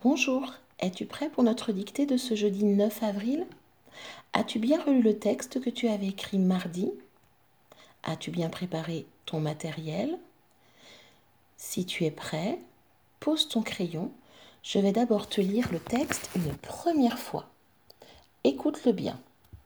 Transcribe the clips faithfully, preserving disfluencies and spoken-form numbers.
Bonjour, es-tu prêt pour notre dictée de ce jeudi neuf avril? As-tu bien relu le texte que tu avais écrit mardi? As-tu bien préparé ton matériel? Si tu es prêt, pose ton crayon. Je vais d'abord te lire le texte une première fois. Écoute-le bien.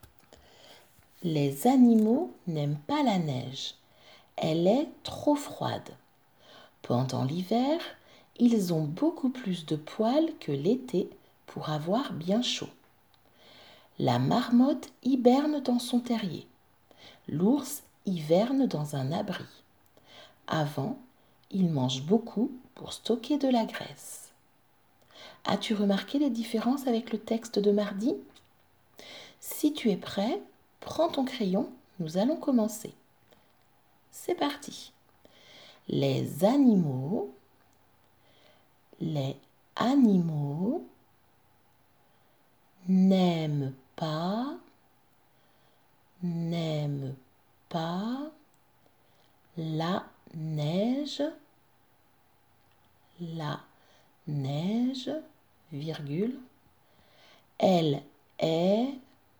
Les animaux n'aiment pas la neige. Elle est trop froide. Pendant l'hiver, ils ont beaucoup plus de poils que l'été pour avoir bien chaud. La marmotte hiberne dans son terrier. L'ours hiverne dans un abri. Avant, il mange beaucoup pour stocker de la graisse. As-tu remarqué les différences avec le texte de mardi? Si tu es prêt, prends ton crayon, nous allons commencer. C'est parti. Les animaux, les animaux n'aiment pas, n'aiment pas la neige, la neige, virgule, elle est,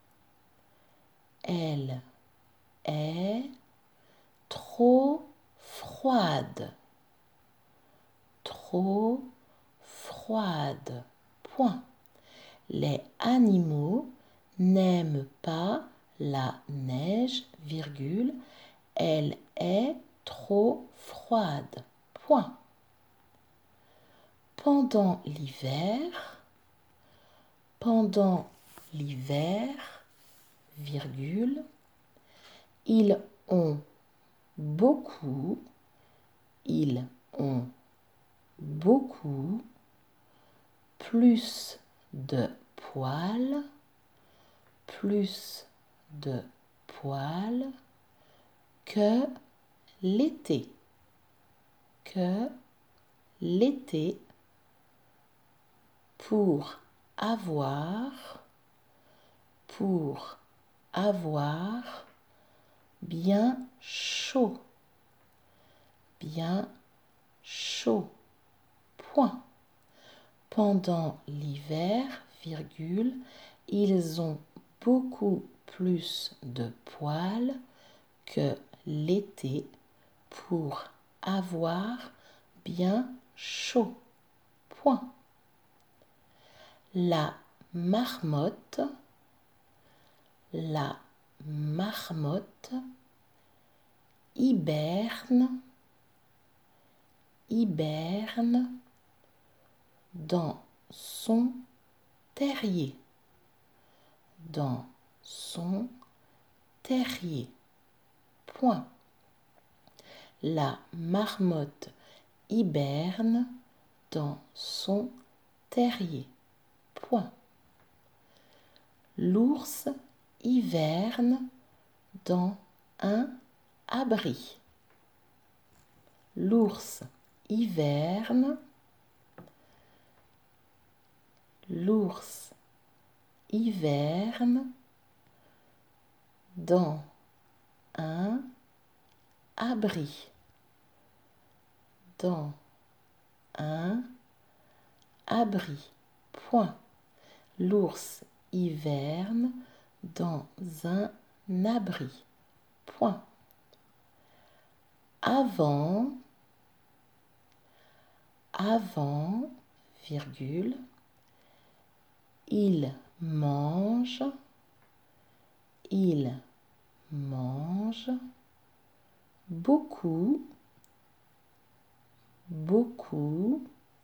elle est trop froide, trop froide, point. Les animaux n'aiment pas la neige, virgule, elle est trop froide, point. Pendant l'hiver, pendant l'hiver, virgule, ils ont beaucoup, ils ont beaucoup plus de poils, plus de poils que l'été, que l'été pour avoir, pour avoir bien chaud, bien chaud, point. Pendant l'hiver, virgule, ils ont beaucoup plus de poils que l'été pour avoir bien chaud, point. La marmotte, la marmotte hiberne, hiberne dans son terrier, dans son terrier, point. La marmotte hiberne dans son terrier, point. L'ours hiverne dans un abri. L'ours hiverne, l'ours hiverne dans un abri, dans un abri, point. L'ours hiverne dans un abri, point. Avant, avant, virgule, il mange, il mange beaucoup, beaucoup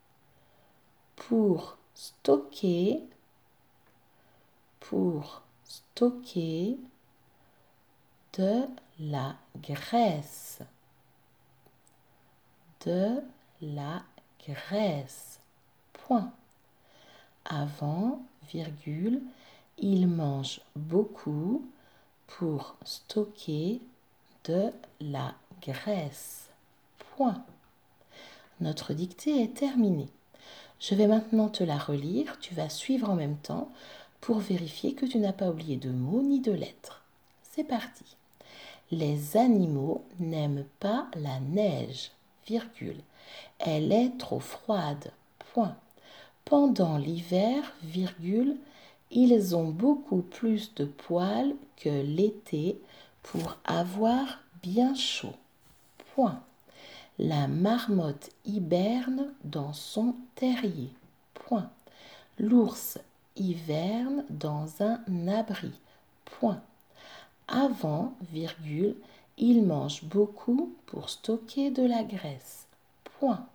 pour stocker, pour stocker de la graisse, de la graisse, point. Avant, virgule, il mange beaucoup pour stocker de la graisse, point. Notre dictée est terminée. Je vais maintenant te la relire, tu vas suivre en même temps pour vérifier que tu n'as pas oublié de mots ni de lettres. C'est parti. Les animaux n'aiment pas la neige, virgule. Elle est trop froide, point. Pendant l'hiver, virgule, ils ont beaucoup plus de poils que l'été pour avoir bien chaud. Point. La marmotte hiberne dans son terrier. Point. L'ours hiverne dans un abri. Point. Avant, virgule, il mange beaucoup pour stocker de la graisse. Point.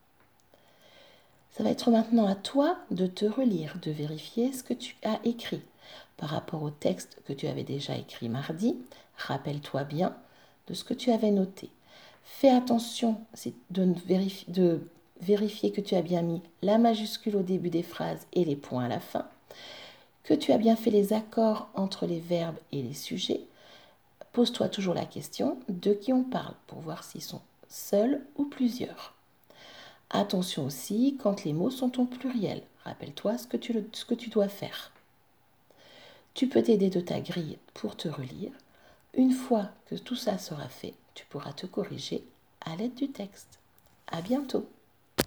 Ça va être maintenant à toi de te relire, de vérifier ce que tu as écrit. Par rapport au texte que tu avais déjà écrit mardi, rappelle-toi bien de ce que tu avais noté. Fais attention de vérifier, de vérifier que tu as bien mis la majuscule au début des phrases et les points à la fin, que tu as bien fait les accords entre les verbes et les sujets. Pose-toi toujours la question de qui on parle pour voir s'ils sont seuls ou plusieurs. Attention aussi quand les mots sont au pluriel. Rappelle-toi ce que tu, ce que tu dois faire. Tu peux t'aider de ta grille pour te relire. Une fois que tout ça sera fait, tu pourras te corriger à l'aide du texte. À bientôt!